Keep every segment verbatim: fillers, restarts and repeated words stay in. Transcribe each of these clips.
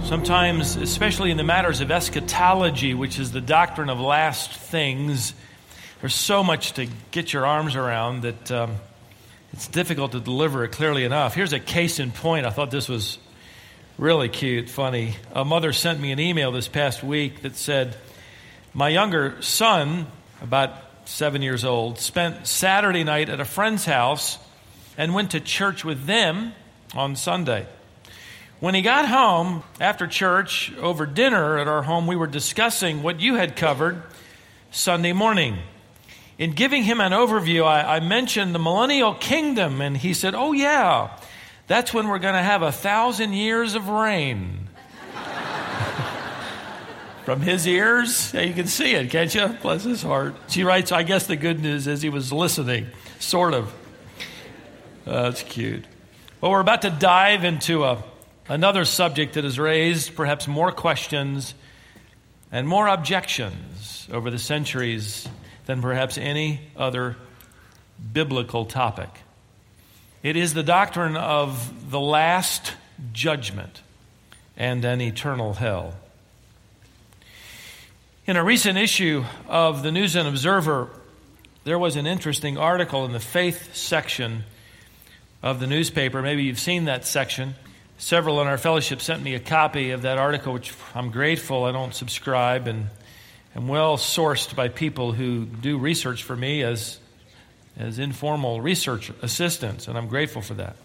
Sometimes, especially in the matters of eschatology, which is the doctrine of last things, there's so much to get your arms around that um, it's difficult to deliver it clearly enough. Here's a case in point. I thought this was really cute, funny. A mother sent me an email this past week that said, my younger son, about seven years old, spent Saturday night at a friend's house and went to church with them on Sunday. When he got home after church, over dinner at our home, we were discussing what you had covered Sunday morning. In giving him an overview, I, I mentioned the millennial kingdom, and he said, oh yeah, that's when we're going to have a thousand years of reign. From his ears, yeah, you can see it, can't you? Bless his heart. She writes, I guess the good news is he was listening, sort of. Uh, that's cute. Well, we're about to dive into a another subject that has raised perhaps more questions and more objections over the centuries than perhaps any other biblical topic. It is the doctrine of the last judgment and an eternal hell. In a recent issue of the News and Observer, there was an interesting article in the faith section of the newspaper. Maybe you've seen that section. Several in our fellowship sent me a copy of that article, which I'm grateful. I don't subscribe, and am well sourced by people who do research for me as, as informal research assistants, and I'm grateful for that.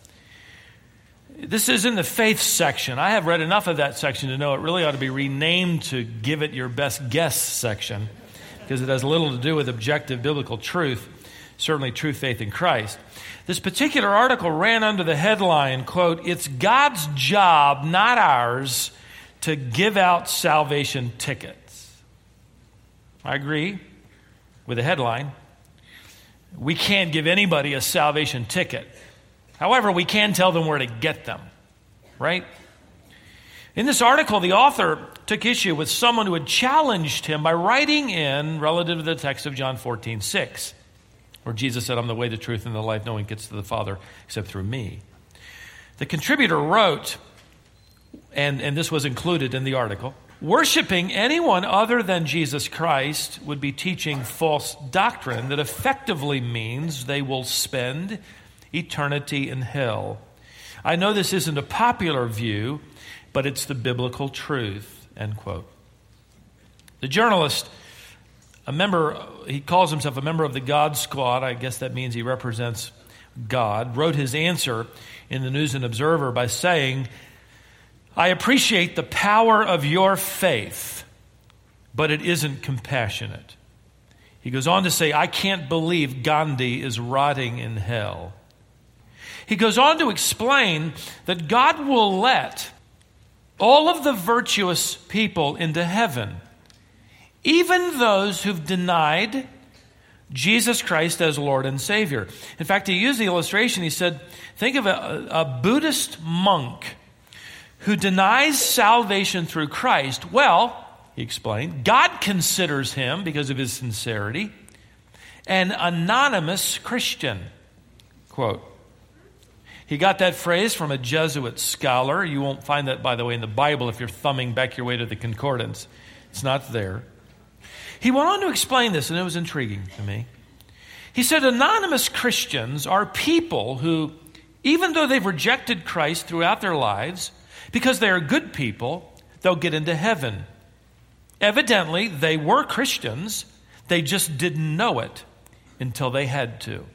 This is in the faith section. I have read enough of that section to know it really ought to be renamed to Give It Your Best Guess section, because it has little to do with objective biblical truth, certainly true faith in Christ. This particular article ran under the headline, quote, it's God's job, not ours, to give out salvation tickets. I agree with the headline. We can't give anybody a salvation ticket. However, we can tell them where to get them, right? In this article, the author took issue with someone who had challenged him by writing in relative to the text of John fourteen six. Where Jesus said, I'm the way, the truth, and the life. No one gets to the Father except through me. The contributor wrote, and, and this was included in the article, worshiping anyone other than Jesus Christ would be teaching false doctrine that effectively means they will spend eternity in hell. I know this isn't a popular view, but it's the biblical truth, end quote. The journalist, a member, he calls himself a member of the God Squad. I guess that means he represents God. Wrote his answer in the News and Observer by saying, I appreciate the power of your faith, but it isn't compassionate. He goes on to say, I can't believe Gandhi is rotting in hell. He goes on to explain that God will let all of the virtuous people into heaven, even those who've denied Jesus Christ as Lord and Savior. In fact, he used the illustration. He said, think of a, a Buddhist monk who denies salvation through Christ. Well, he explained, God considers him, because of his sincerity, an anonymous Christian. Quote. He got that phrase from a Jesuit scholar. You won't find that, by the way, in the Bible if you're thumbing back your way to the concordance. It's not there. He went on to explain this, and it was intriguing to me. He said, anonymous Christians are people who, even though they've rejected Christ throughout their lives, because they are good people, they'll get into heaven. Evidently, they were Christians. They just didn't know it until they had to.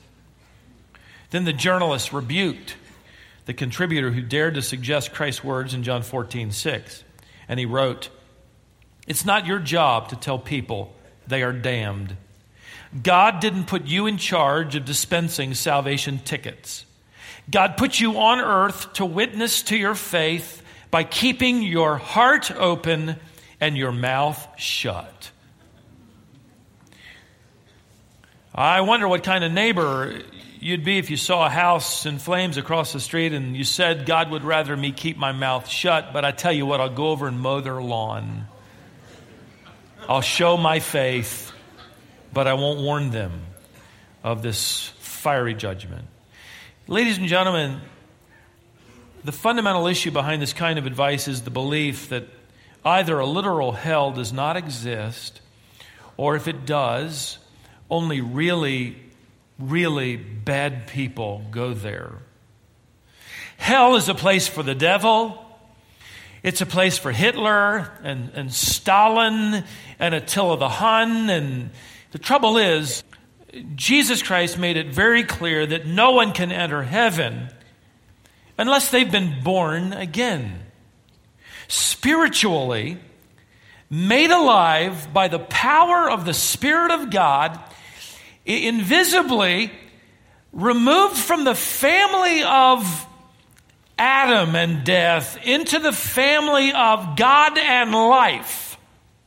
Then the journalist rebuked the contributor who dared to suggest Christ's words in John fourteen six. And he wrote, it's not your job to tell people they are damned. God didn't put you in charge of dispensing salvation tickets. God put you on earth to witness to your faith by keeping your heart open and your mouth shut. I wonder what kind of neighbor you'd be if you saw a house in flames across the street and you said, God would rather me keep my mouth shut, but I tell you what, I'll go over and mow their lawn. I'll show my faith, but I won't warn them of this fiery judgment. Ladies and gentlemen, the fundamental issue behind this kind of advice is the belief that either a literal hell does not exist, or if it does, only really, really bad people go there. Hell is a place for the devil. It's a place for Hitler and, and Stalin and Attila the Hun. And the trouble is, Jesus Christ made it very clear that no one can enter heaven unless they've been born again. Spiritually, made alive by the power of the Spirit of God, invisibly removed from the family of Adam and death into the family of God and life.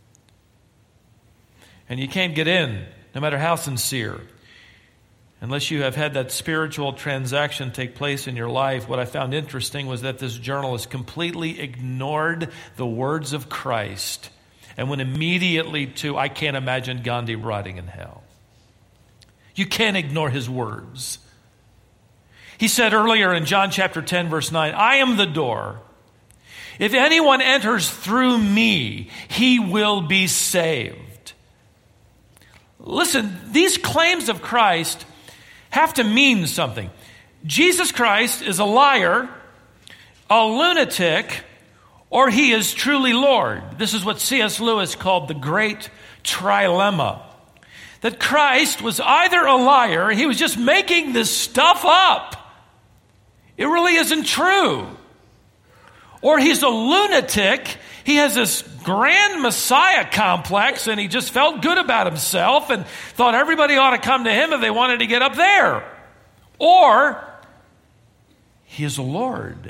And you can't get in, no matter how sincere, unless you have had that spiritual transaction take place in your life. What I found interesting was that this journalist completely ignored the words of Christ and went immediately to, I can't imagine Gandhi rotting in hell. You can't ignore his words. He said earlier in John chapter ten, verse nine, I am the door. If anyone enters through me, he will be saved. Listen, these claims of Christ have to mean something. Jesus Christ is a liar, a lunatic, or he is truly Lord. This is what C S Lewis called the great trilemma. That Christ was either a liar, he was just making this stuff up. It really isn't true. Or he's a lunatic. He has this grand Messiah complex and he just felt good about himself and thought everybody ought to come to him if they wanted to get up there. Or he is a Lord.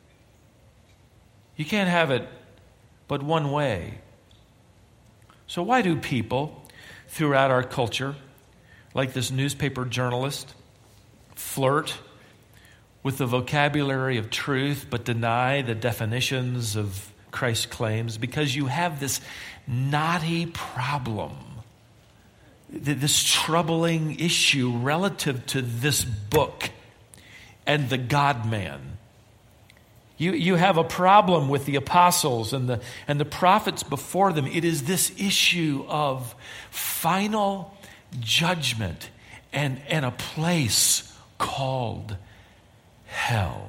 You can't have it but one way. So why do people throughout our culture, like this newspaper journalist, flirt with the vocabulary of truth, but deny the definitions of Christ's claims? Because you have this knotty problem, this troubling issue relative to this book and the God-man. You, you have a problem with the apostles and the, and the prophets before them. It is this issue of final judgment and, and a place called hell.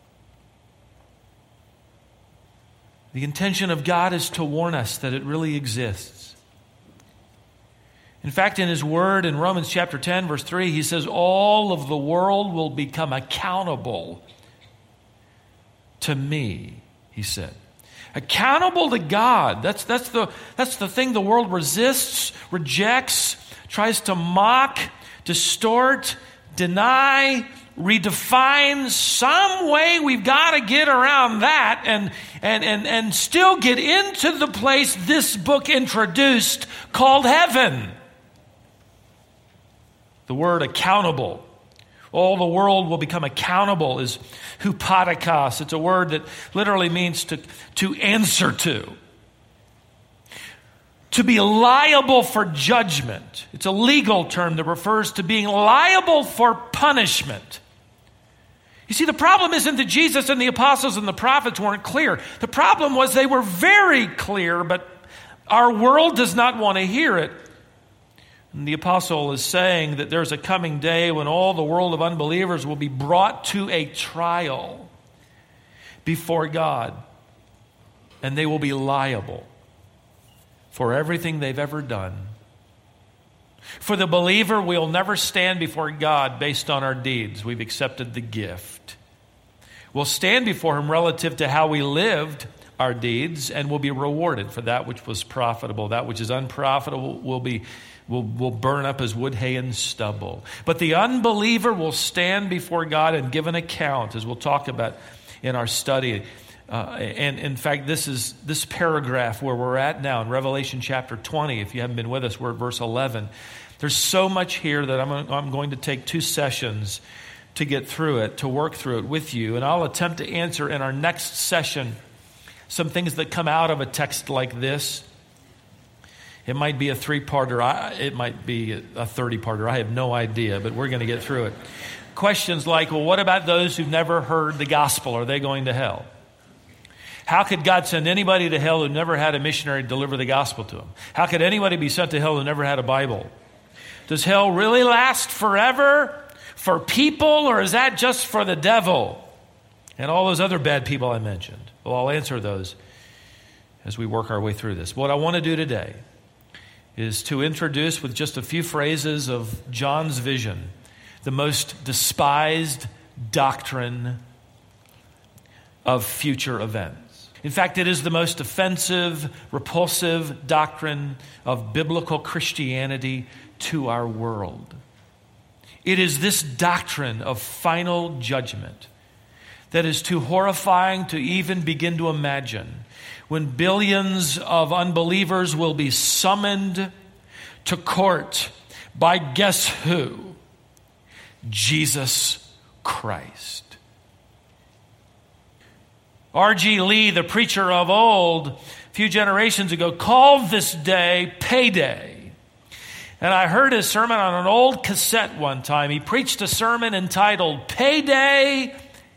The intention of God is to warn us that it really exists. In fact, in his word in Romans chapter ten, verse three, he says, all of the world will become accountable to me, he said. Accountable to God. That's, that's, the, that's the thing the world resists, rejects, tries to mock, distort, deny, redefine. Some way we've got to get around that and, and, and, and still get into the place this book introduced called heaven. The word accountable. All the world will become accountable is hupatikos. It's a word that literally means to, to answer to. To be liable for judgment. It's a legal term that refers to being liable for punishment. You see, the problem isn't that Jesus and the apostles and the prophets weren't clear. The problem was they were very clear, but our world does not want to hear it. And the apostle is saying that there's a coming day when all the world of unbelievers will be brought to a trial before God. And they will be liable for everything they've ever done. For the believer, we'll never stand before God based on our deeds. We've accepted the gift. We'll stand before him relative to how we lived our deeds, and we'll be rewarded for that which was profitable. That which is unprofitable will be will will burn up as wood, hay, and stubble. But the unbeliever will stand before God and give an account, as we'll talk about in our study. Uh, and in fact, this is this paragraph where we're at now in Revelation chapter twenty. If you haven't been with us, we're at verse eleven. There's so much here that I'm, I'm going to take two sessions to get through it, to work through it with you. And I'll attempt to answer in our next session some things that come out of a text like this. It might be a three-parter. I, it might be a thirty-parter. I have no idea, but we're going to get through it. Questions like, well, what about those who've never heard the gospel? Are they going to hell? How could God send anybody to hell who never had a missionary deliver the gospel to them? How could anybody be sent to hell who never had a Bible? Does hell really last forever for people, or is that just for the devil and all those other bad people I mentioned? Well, I'll answer those as we work our way through this. What I want to do today is to introduce with just a few phrases of John's vision, the most despised doctrine of future events. In fact, it is the most offensive, repulsive doctrine of biblical Christianity to our world. It is this doctrine of final judgment that is too horrifying to even begin to imagine, when billions of unbelievers will be summoned to court by guess who? Jesus Christ. R G Lee, the preacher of old, a few generations ago, called this day payday. And I heard his sermon on an old cassette one time. He preached a sermon entitled Payday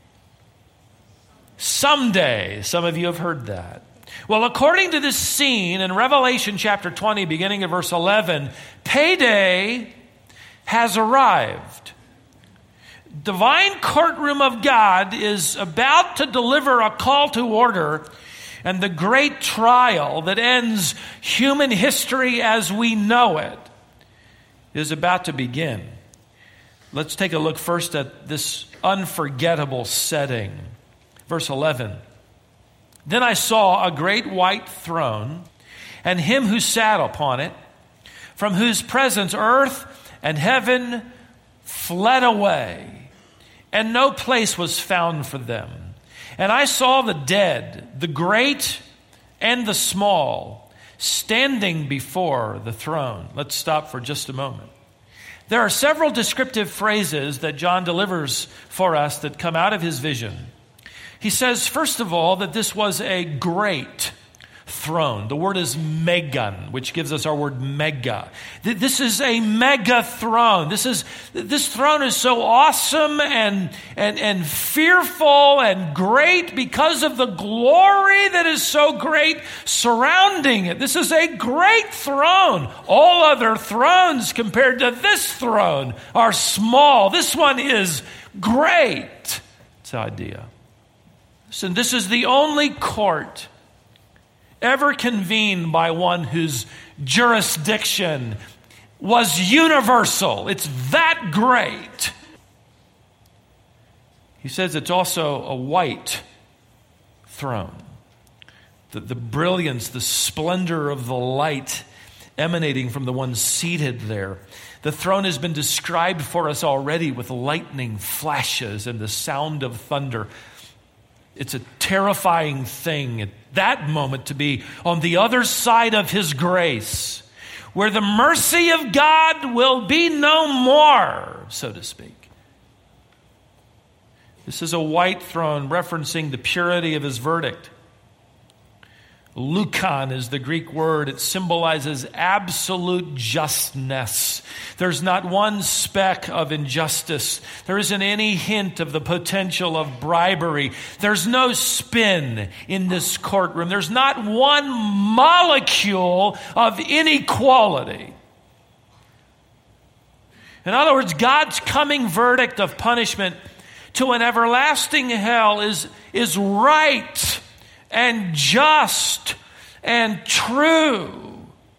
Someday. Some of you have heard that. Well, according to this scene in Revelation chapter twenty, beginning at verse eleven, payday has arrived. Divine courtroom of God is about to deliver a call to order, and the great trial that ends human history as we know it is about to begin. Let's take a look first at this unforgettable setting. Verse eleven. Then I saw a great white throne, and him who sat upon it, from whose presence earth and heaven fled away, and no place was found for them. And I saw the dead, the great and the small, standing before the throne. Let's stop for just a moment. There are several descriptive phrases that John delivers for us that come out of his vision. He says, first of all, that this was a great throne. The word is megon, which gives us our word mega. This is a mega throne. This is this throne is so awesome and, and, and fearful and great because of the glory that is so great surrounding it. This is a great throne. All other thrones compared to this throne are small. This one is great. It's the idea. So this is the only court ever convened by one whose jurisdiction was universal. It's that great. He says it's also a white throne. The, the brilliance, the splendor of the light emanating from the one seated there. The throne has been described for us already with lightning flashes and the sound of thunder. It's a terrifying thing at that moment to be on the other side of his grace, where the mercy of God will be no more, so to speak. This is a white throne referencing the purity of his verdict. Lukon is the Greek word. It symbolizes absolute justness. There's not one speck of injustice. There isn't any hint of the potential of bribery. There's no spin in this courtroom. There's not one molecule of inequality. In other words, God's coming verdict of punishment to an everlasting hell is, is right and just and true.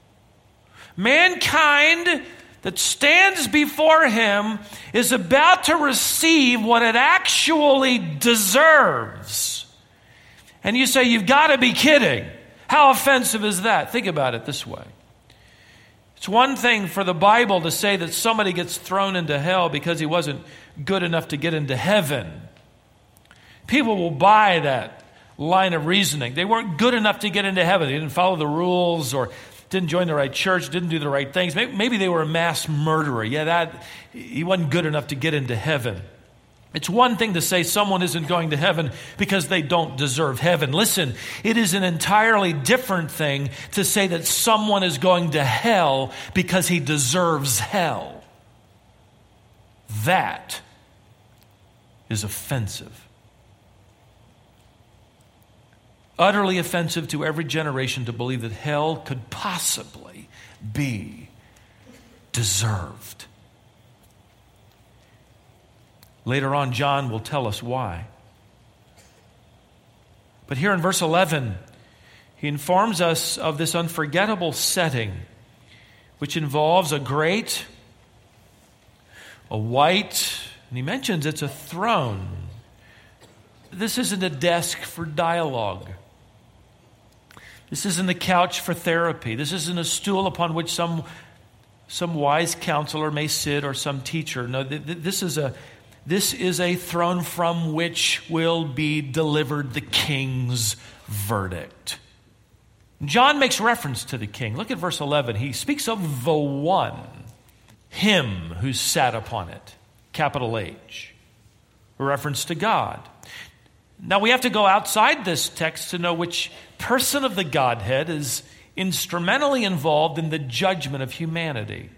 Mankind that stands before him is about to receive what it actually deserves. And you say, you've got to be kidding. How offensive is that? Think about it this way. It's one thing for the Bible to say that somebody gets thrown into hell because he wasn't good enough to get into heaven. People will buy that line of reasoning. They weren't good enough to get into heaven. They didn't follow the rules or didn't join the right church, didn't do the right things. Maybe, maybe they were a mass murderer. Yeah, that he wasn't good enough to get into heaven. It's one thing to say someone isn't going to heaven because they don't deserve heaven. Listen, it is an entirely different thing to say that someone is going to hell because he deserves hell. That is offensive. Utterly offensive to every generation to believe that hell could possibly be deserved. Later on, John will tell us why. But here in verse eleven, he informs us of this unforgettable setting, which involves a great, a white, and he mentions it's a throne. This isn't a desk for dialogue. This isn't a couch for therapy. This isn't a stool upon which some, some wise counselor may sit or some teacher. No, th- th- this is a This is a throne from which will be delivered the king's verdict. John makes reference to the king. Look at verse eleven. He speaks of the one, him who sat upon it, capital H, a reference to God. Now we have to go outside this text to know which person of the Godhead is instrumentally involved in the judgment of humanity.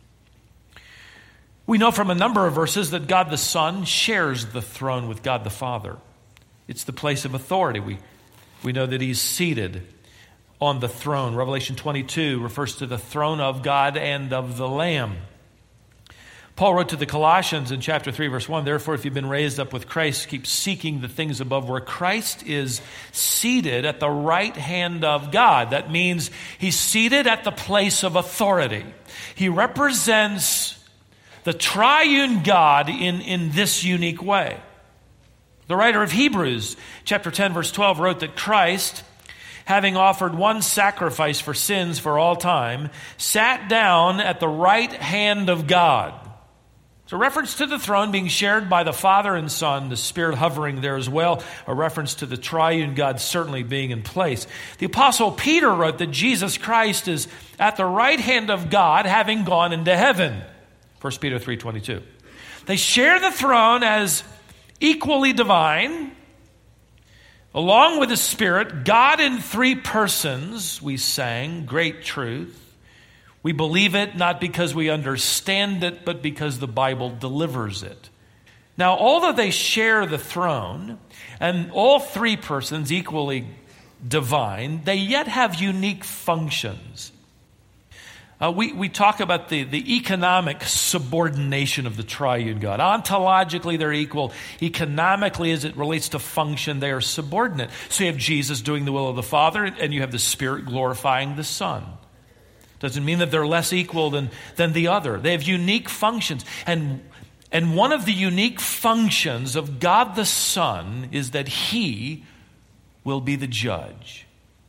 We know from a number of verses that God the Son shares the throne with God the Father. It's the place of authority. We, we know that he's seated on the throne. Revelation twenty-two refers to the throne of God and of the Lamb. Paul wrote to the Colossians in chapter three, verse one, "Therefore, if you've been raised up with Christ, keep seeking the things above where Christ is seated at the right hand of God." That means he's seated at the place of authority. He represents the triune God in, in this unique way. The writer of Hebrews, chapter ten, verse twelve, wrote that Christ, having offered one sacrifice for sins for all time, sat down at the right hand of God. It's a reference to the throne being shared by the Father and Son, the Spirit hovering there as well, a reference to the triune God certainly being in place. The Apostle Peter wrote that Jesus Christ is at the right hand of God, having gone into heaven. First Peter three twenty-two. They share the throne as equally divine, along with the Spirit, God in three persons, we sang, great truth. We believe it not because we understand it, but because the Bible delivers it. Now, although they share the throne, and all three persons equally divine, they yet have unique functions. Uh, we, we talk about the, the economic subordination of the triune God. Ontologically, they're equal. Economically, as it relates to function, they are subordinate. So you have Jesus doing the will of the Father, and you have the Spirit glorifying the Son. Doesn't mean that they're less equal than, than the other. They have unique functions. And, and one of the unique functions of God the Son is that he will be the judge.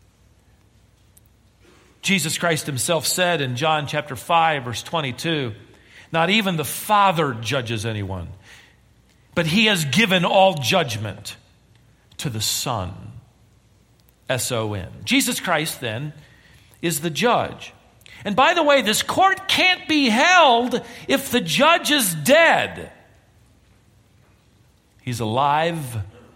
Jesus Christ himself said in John chapter five, verse twenty-two, "Not even the Father judges anyone, but he has given all judgment to the Son." S O N. Jesus Christ, then, is the judge. And by the way, this court can't be held if the judge is dead. He's alive,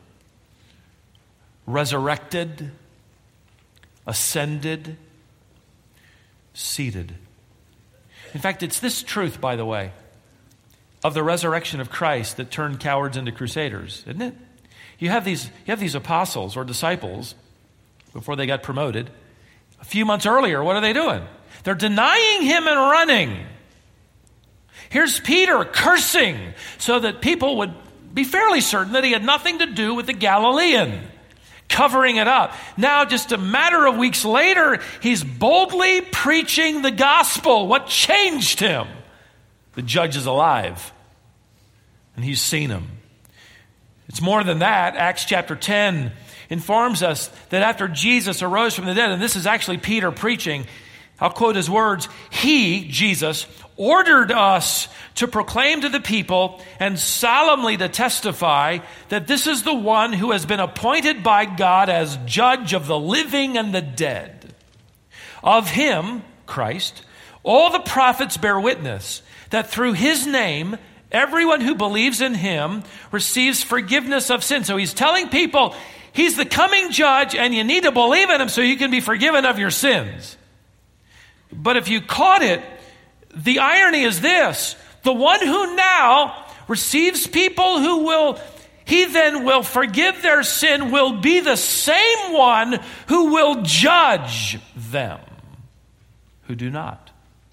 resurrected, ascended, seated. In fact, it's this truth, by the way, of the resurrection of Christ that turned cowards into crusaders, isn't it? You have these, you have these apostles or disciples before they got promoted. A few months earlier, what are they doing? They're denying him and running. Here's Peter cursing so that people would be fairly certain that he had nothing to do with the Galilean, covering it up. Now, just a matter of weeks later, he's boldly preaching the gospel. What changed him? The judge is alive, and he's seen him. It's more than that. Acts chapter ten informs us that after Jesus arose from the dead, and this is actually Peter preaching, I'll quote his words, "He, Jesus, ordered us to proclaim to the people and solemnly to testify that this is the one who has been appointed by God as judge of the living and the dead. Of him," Christ, "all the prophets bear witness that through his name everyone who believes in him receives forgiveness of sin. So he's telling people he's the coming judge and you need to believe in him so you can be forgiven of your sins. But if you caught it, the irony is this: the one who now receives people who will, he then will forgive their sin, will be the same one who will judge them who do not.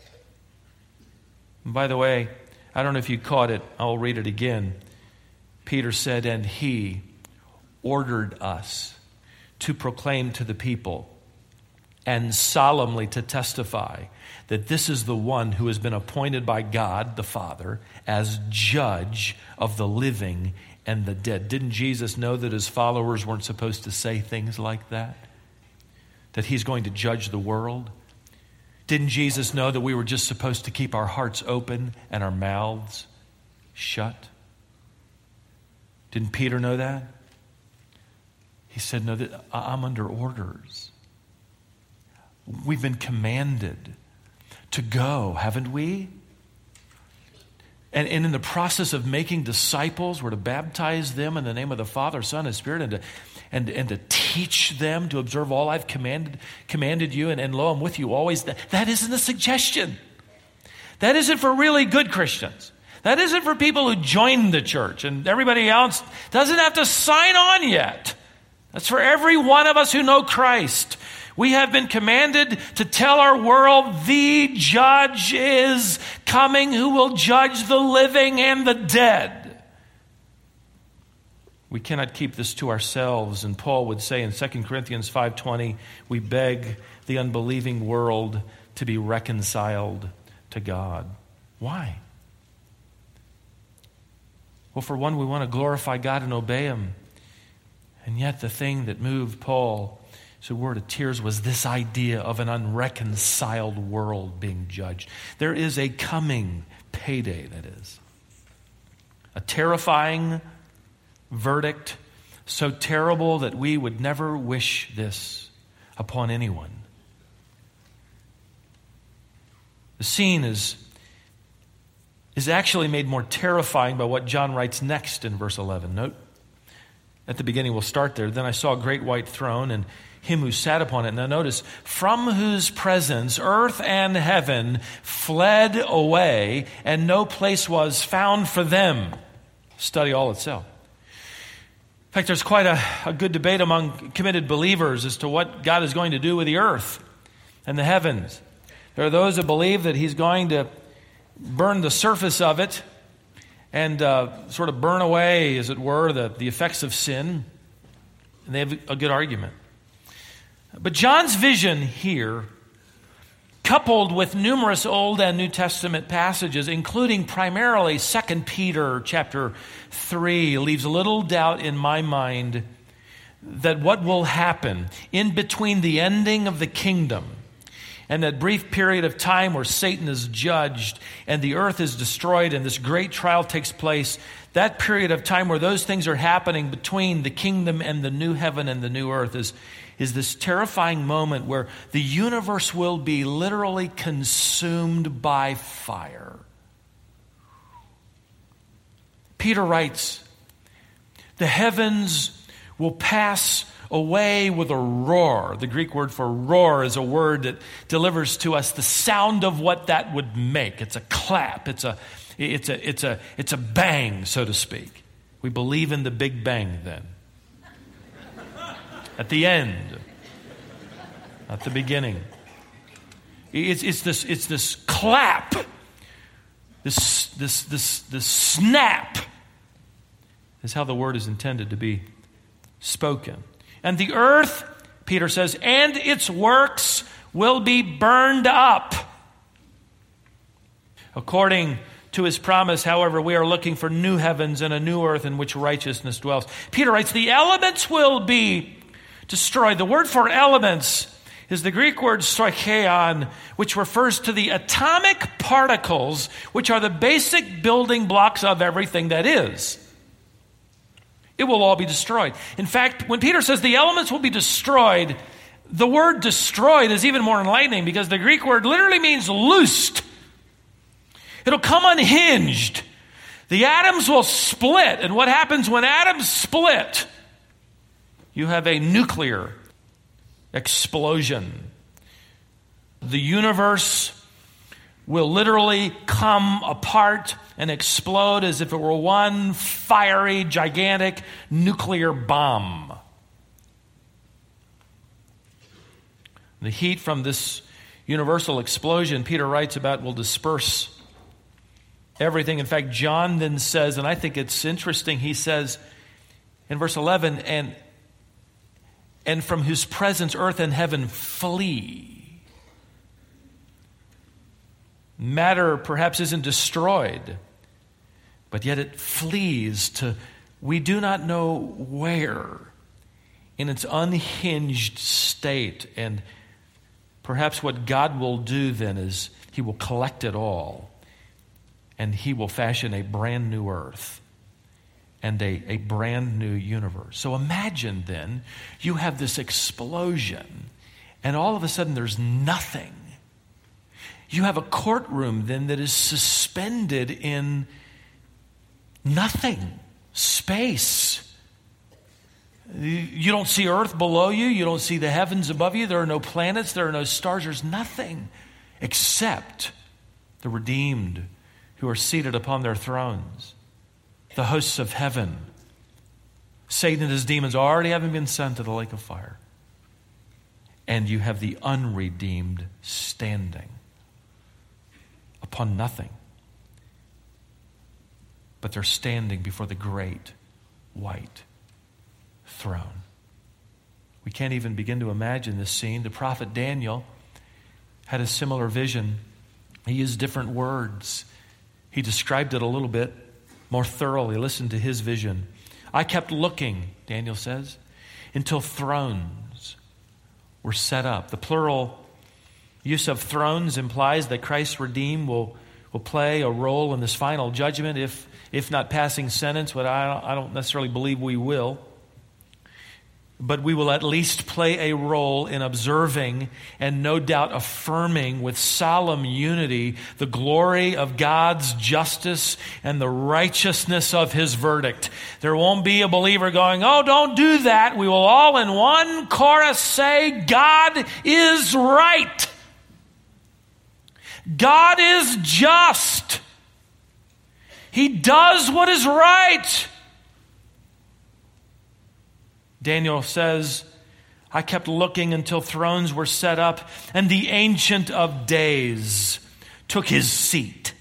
And by the way, I don't know if you caught it. I'll read it again. Peter said, and he ordered us to proclaim to the people and solemnly to testify that this is the one who has been appointed by God the Father as judge of the living and the dead. Didn't Jesus know that his followers weren't supposed to say things like that? That he's going to judge the world? Didn't Jesus know that we were just supposed to keep our hearts open and our mouths shut? Didn't Peter know that? He said, no, that I'm under orders. We've been commanded to go, haven't we? And, and in the process of making disciples, we're to baptize them in the name of the Father, Son, and Spirit, and to, and, and to teach them to observe all I've commanded commanded you, and, and lo, I'm with you always. That, that isn't a suggestion. That isn't for really good Christians. That isn't for people who joined the church, and everybody else doesn't have to sign on yet. That's for every one of us who know Christ. We have been commanded to tell our world the judge is coming who will judge the living and the dead. We cannot keep this to ourselves. And Paul would say in Second Corinthians five twenty, we beg the unbelieving world to be reconciled to God. Why? Well, for one, we want to glorify God and obey him. And yet the thing that moved Paul to a word of tears was this idea of an unreconciled world being judged. There is a coming payday, that is. A terrifying verdict, so terrible that we would never wish this upon anyone. The scene is, is actually made more terrifying by what John writes next in verse eleven. Note, at the beginning, we'll start there. Then I saw a great white throne and him who sat upon it. Now notice, from whose presence earth and heaven fled away, and no place was found for them. Study all itself. In fact, there's quite a, a good debate among committed believers as to what God is going to do with the earth and the heavens. There are those that believe that he's going to burn the surface of it and uh, sort of burn away, as it were, the, the effects of sin. And they have a good argument. But John's vision here, coupled with numerous Old and New Testament passages, including primarily Second Peter chapter three, leaves little doubt in my mind that what will happen in between the ending of the kingdom and that brief period of time where Satan is judged and the earth is destroyed and this great trial takes place, that period of time where those things are happening between the kingdom and the new heaven and the new earth is, is this terrifying moment where the universe will be literally consumed by fire. Peter writes, the heavens will pass away with a roar. The Greek word for roar is a word that delivers to us the sound of what that would make. It's a clap. It's a, it's a, it's a, it's a bang, so to speak. We believe in the Big Bang then. At the end, at the beginning. It's, it's this, it's this clap, this, this, this, this snap is how the word is intended to be spoken. And the earth, Peter says, and its works will be burned up. According to his promise, however, we are looking for new heavens and a new earth in which righteousness dwells. Peter writes, the elements will be destroyed. The word for elements is the Greek word stoicheon, which refers to the atomic particles, which are the basic building blocks of everything that is. It will all be destroyed. In fact, when Peter says the elements will be destroyed, the word destroyed is even more enlightening because the Greek word literally means loosed. It'll come unhinged. The atoms will split. And what happens when atoms split? You have a nuclear explosion. The universe will literally come apart and explode as if it were one fiery, gigantic nuclear bomb. The heat from this universal explosion, Peter writes about, will disperse everything. In fact, John then says, and I think it's interesting, he says in verse eleven, and, and from whose presence earth and heaven flee. Matter perhaps isn't destroyed, but yet it flees to we do not know where in its unhinged state. And perhaps what God will do then is he will collect it all and he will fashion a brand new earth and a, a brand new universe. So imagine then you have this explosion and all of a sudden there's nothing. You have a courtroom then that is suspended in nothing, space. You don't see earth below you. You don't see the heavens above you. There are no planets. There are no stars. There's nothing except the redeemed who are seated upon their thrones. The hosts of heaven. Satan and his demons already having been sent to the lake of fire. And you have the unredeemed standing upon nothing. But they're standing before the great white throne. We can't even begin to imagine this scene. The prophet Daniel had a similar vision. He used different words. He described it a little bit more thoroughly. Listen to his vision. I kept looking, Daniel says, until thrones were set up. The plural use of thrones implies that Christ's redeemed will, will play a role in this final judgment, if, if not passing sentence, but I don't, I don't necessarily believe we will. But we will at least play a role in observing and no doubt affirming with solemn unity the glory of God's justice and the righteousness of his verdict. There won't be a believer going, oh, don't do that. We will all in one chorus say, God is right. God is just. He does what is right. Daniel says, I kept looking until thrones were set up, and the Ancient of Days took his seat.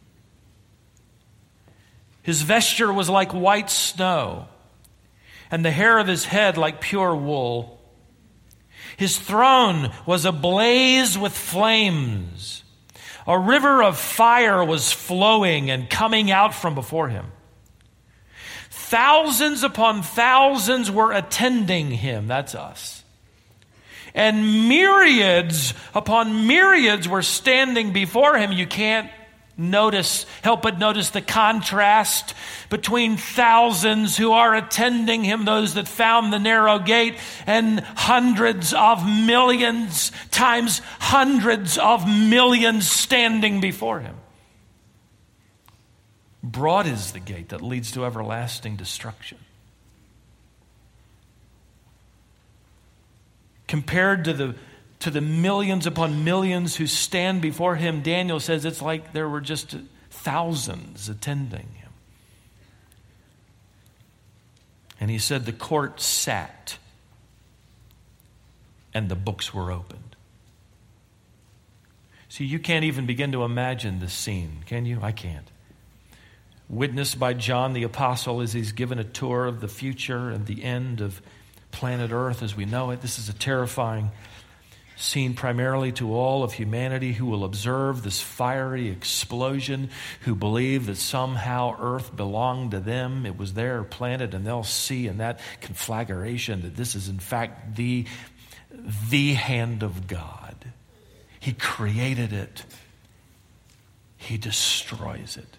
His vesture was like white snow, and the hair of his head like pure wool. His throne was ablaze with flames. A river of fire was flowing and coming out from before him. Thousands upon thousands were attending him. That's us. And myriads upon myriads were standing before him. You can't notice, help but notice the contrast between thousands who are attending him, those that found the narrow gate, and hundreds of millions times hundreds of millions standing before him. Broad is the gate that leads to everlasting destruction. Compared to the, to the millions upon millions who stand before him, Daniel says it's like there were just thousands attending him. And he said the court sat and the books were opened. See, you can't even begin to imagine this scene, can you? I can't. Witnessed by John the Apostle as he's given a tour of the future and the end of planet Earth as we know it. This is a terrifying scene primarily to all of humanity who will observe this fiery explosion, who believe that somehow Earth belonged to them. It was their planet, and they'll see in that conflagration that this is in fact the, the hand of God. He created it. He destroys it.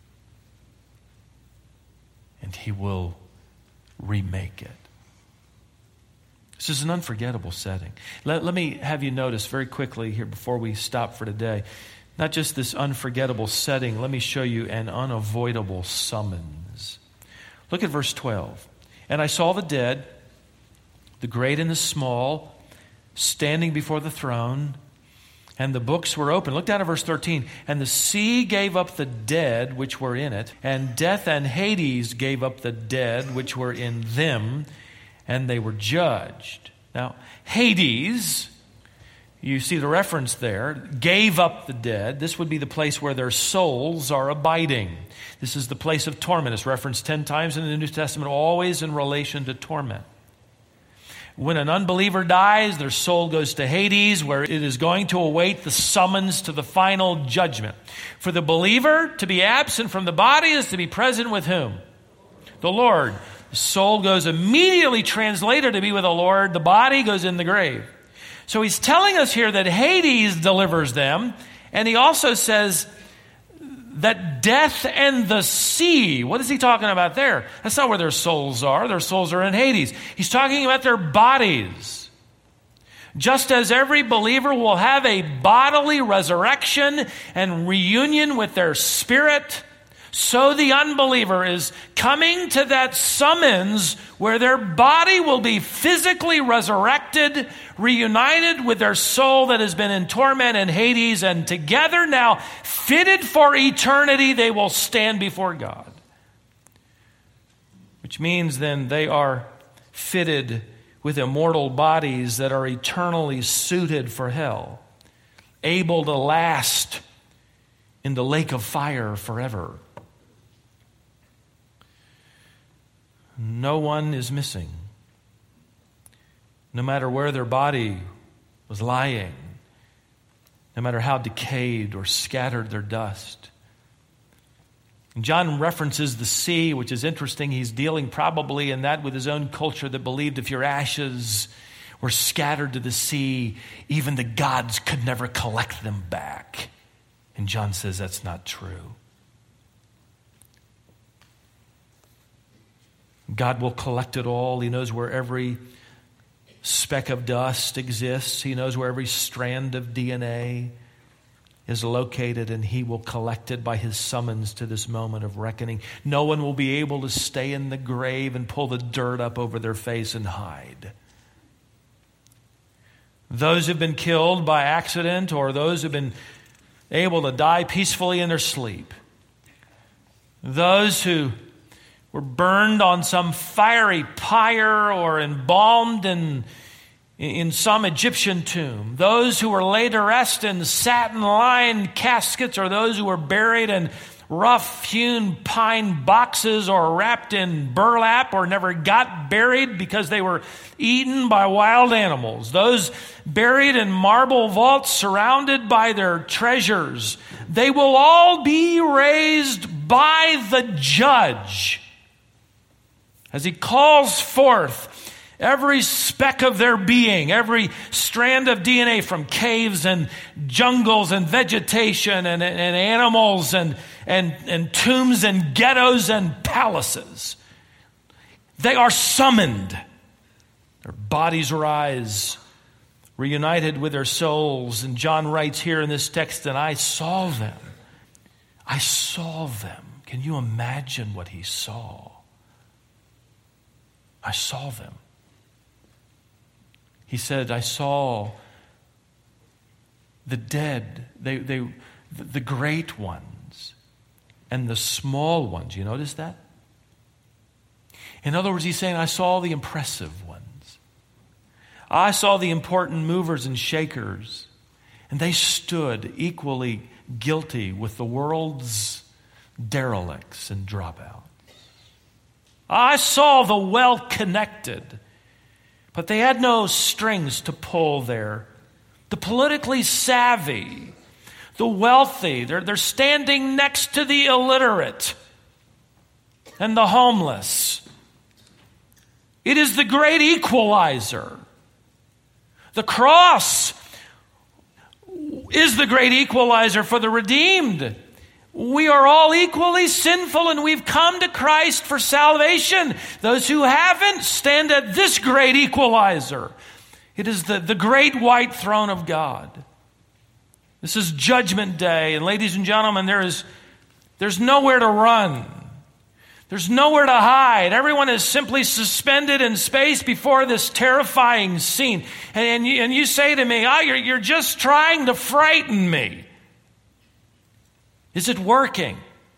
And he will remake it. This is an unforgettable setting. Let, let me have you notice very quickly here before we stop for today Not just this unforgettable setting. Let me show you an unavoidable summons. Look at verse twelve. And I saw the dead, the great and the small, standing before the throne, and the books were open. Look down at verse thirteen. And the sea gave up the dead which were in it, and death and Hades gave up the dead which were in them, and they were judged. Now, Hades, you see the reference there, gave up the dead. This would be the place where their souls are abiding. This is the place of torment. It's referenced ten times in the New Testament, always in relation to torment. When an unbeliever dies, their soul goes to Hades, where it is going to await the summons to the final judgment. For the believer, to be absent from the body is to be present with whom? The Lord. The soul goes immediately translated to be with the Lord. The body goes in the grave. So he's telling us here that Hades delivers them, and he also says that death and the sea, what is he talking about there? That's not where their souls are. Their souls are in Hades. He's talking about their bodies. Just as every believer will have a bodily resurrection and reunion with their spirit, so the unbeliever is coming to that summons where their body will be physically resurrected, reunited with their soul that has been in torment in Hades, and together now, fitted for eternity, they will stand before God. Which means then they are fitted with immortal bodies that are eternally suited for hell, able to last in the lake of fire forever. No one is missing. No matter where their body was lying, no matter how decayed or scattered their dust. And John references the sea, which is interesting. He's dealing probably in that with his own culture that believed if your ashes were scattered to the sea, even the gods could never collect them back. And John says that's not true. God will collect it all. He knows where every speck of dust exists. He knows where every strand of D N A is located, and he will collect it by his summons to this moment of reckoning. No one will be able to stay in the grave and pull the dirt up over their face and hide. Those who've been killed by accident, or those who've been able to die peacefully in their sleep, those who were burned on some fiery pyre or embalmed in, in some Egyptian tomb, those who were laid to rest in satin-lined caskets, or those who were buried in rough-hewn pine boxes or wrapped in burlap or never got buried because they were eaten by wild animals, those buried in marble vaults surrounded by their treasures, they will all be raised by the judge as he calls forth every speck of their being, every strand of D N A from caves and jungles and vegetation and, and animals and, and, and tombs and ghettos and palaces. They are summoned. Their bodies rise, reunited with their souls. And John writes here in this text, and I saw them. I saw them. Can you imagine what he saw? I saw them. He said, I saw the dead, they, they, the great ones and the small ones. You notice that? In other words, he's saying, I saw the impressive ones. I saw the important movers and shakers, and they stood equally guilty with the world's derelicts and dropouts. I saw the well-connected, but they had no strings to pull there. The politically savvy, the wealthy, they're, they're standing next to the illiterate and the homeless. It is the great equalizer. The cross is the great equalizer for the redeemed. We are all equally sinful, and we've come to Christ for salvation. Those who haven't stand at this great equalizer. It is the, the great white throne of God. This is Judgment Day. And ladies and gentlemen, there is, there's nowhere to run. There's nowhere to hide. Everyone is simply suspended in space before this terrifying scene. And, and, you, and you say to me, oh, you're, you're just trying to frighten me. Is it working?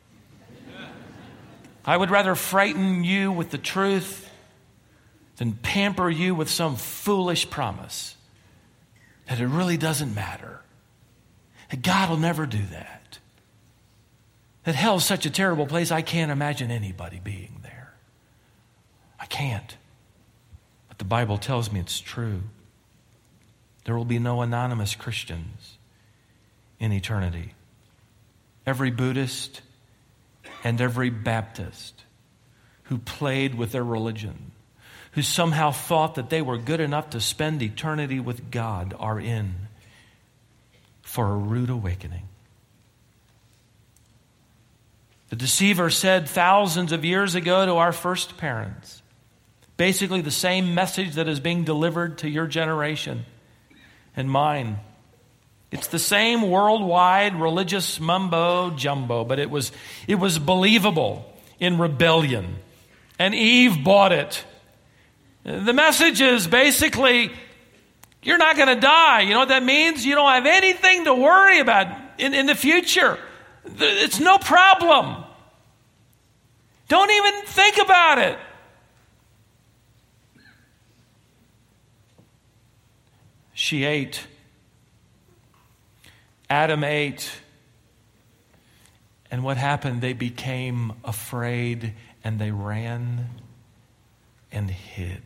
I would rather frighten you with the truth than pamper you with some foolish promise that it really doesn't matter. That God will never do that. That hell's such a terrible place, I can't imagine anybody being there. I can't. But the Bible tells me it's true. There will be no anonymous Christians in eternity. Every Buddhist and every Baptist who played with their religion, who somehow thought that they were good enough to spend eternity with God, are in for a rude awakening. The deceiver said thousands of years ago to our first parents, basically the same message that is being delivered to your generation and mine. It's the same worldwide religious mumbo jumbo, but it was, it was believable in rebellion. And Eve bought it. The message is basically, you're not going to die. You know what that means? You don't have anything to worry about in, in the future. It's no problem. Don't even think about it. She ate. Adam ate. And what happened? They became afraid and they ran and hid.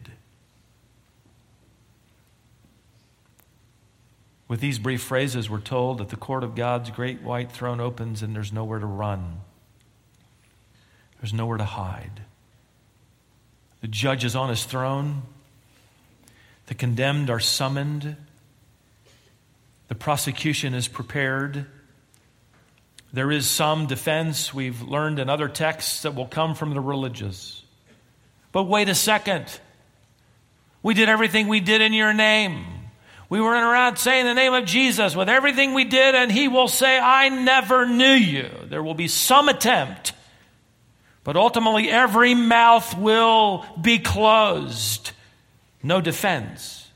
With these brief phrases, we're told that the court of God's great white throne opens and there's nowhere to run. There's nowhere to hide. The judge is on his throne. The condemned are summoned. The prosecution is prepared. There is some defense we've learned in other texts that will come from the religious. But wait a second. We did everything we did in your name. We were around saying the name of Jesus with everything we did, and he will say, I never knew you. There will be some attempt. But ultimately, every mouth will be closed. No defense.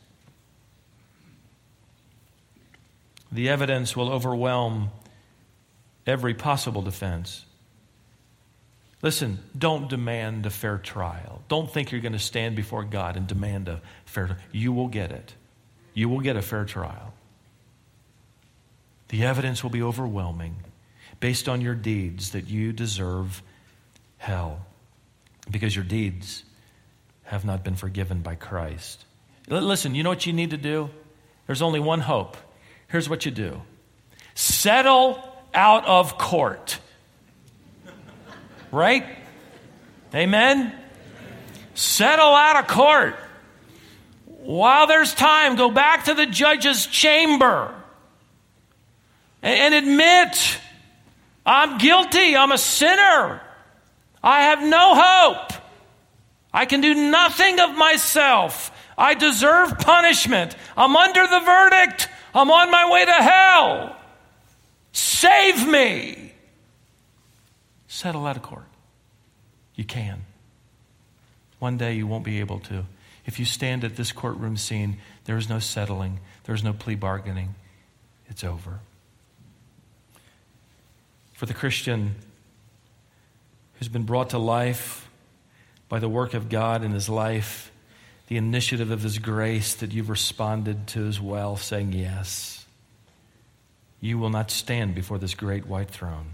The evidence will overwhelm every possible defense. Listen, don't demand a fair trial. Don't think you're going to stand before God and demand a fair trial. You will get it. You will get a fair trial. The evidence will be overwhelming based on your deeds that you deserve hell because your deeds have not been forgiven by Christ. Listen, you know what you need to do? There's only one hope. Here's what you do. Settle out of court. Right? Amen? Settle out of court. While there's time, go back to the judge's chamber and, and admit, I'm guilty, I'm a sinner. I have no hope. I can do nothing of myself. I deserve punishment. I'm under the verdict. I'm on my way to hell. Save me. Settle out of court. You can. One day you won't be able to. If you stand at this courtroom scene, there is no settling. There is no plea bargaining. It's over. For the Christian who's been brought to life by the work of God in his life, the initiative of his grace that you've responded to as well, saying yes, you will not stand before this great white throne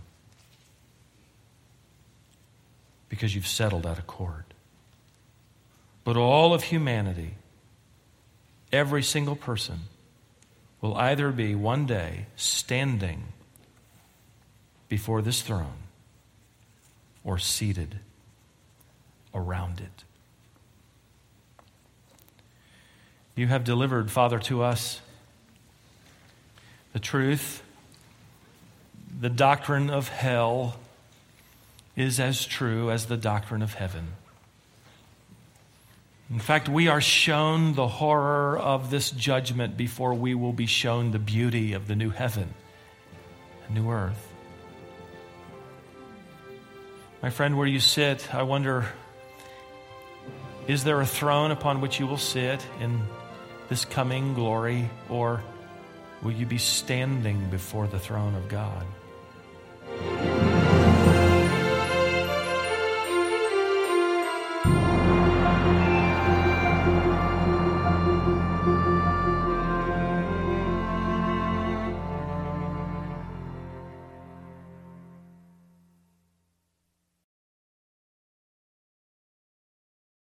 because you've settled out of court. But all of humanity, every single person, will either be one day standing before this throne or seated around it. You have delivered, Father, to us the truth. The doctrine of hell is as true as the doctrine of heaven. In fact, we are shown the horror of this judgment before we will be shown the beauty of the new heaven a new earth. My friend, where you sit, I wonder, is there a throne upon which you will sit in this coming glory, or will you be standing before the throne of God?